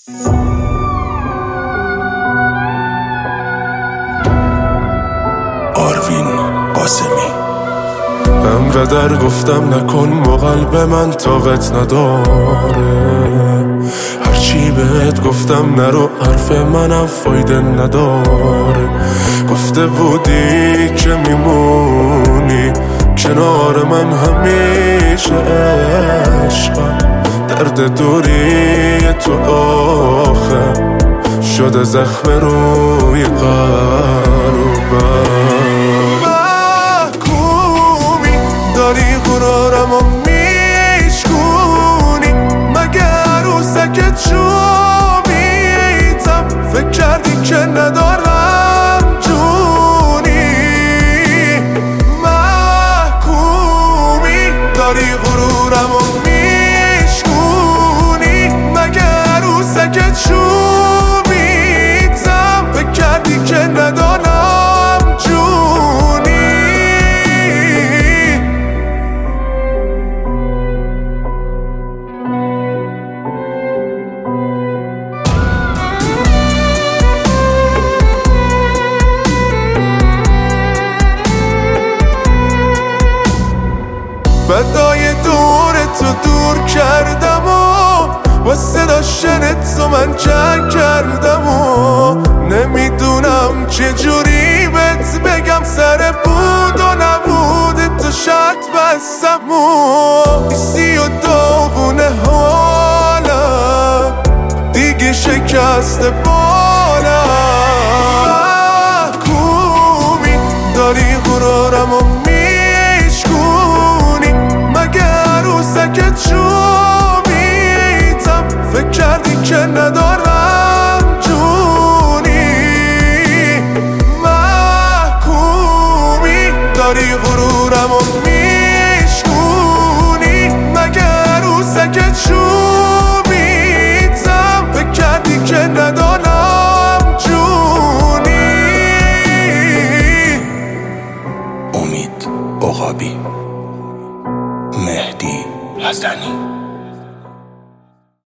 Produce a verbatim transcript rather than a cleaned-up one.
آروین قاسمی. من به در گفتم نکن با قلب من طاقت نداره، هرچی بهت گفتم نرو حرف منم فایده نداره. گفته بودی که میمونی کنار من همیشه، عشقم درد دوری تو آخه شده زخم روی قلبم. محکومی داری غرورم و میشکونی، مگه عروسک چوبیتم فکر کردی که ندارم جونی. محکومی داری غرورم و میشکونی، مگه عروسک چوبیتم فکر کردی که ندارم جونی. بدای دور تو دور کردم و واسه داشتن تو من جنگ کردم و نمیدونم چجوری بهت بگم سر بود و نبود تو شرط بستم و ایسی و داغونه حالم دیگه شکست بالم. محکومی داری غرورم و میشکونی، مگه عروسک چوبیتم فکر کردی که ندارم جونی. محکومی داری غرورم و میشکونی، مگه عروسک چوبیتم فکر کردی که ندارم جونی. امید عقابی، مهدی حسنی.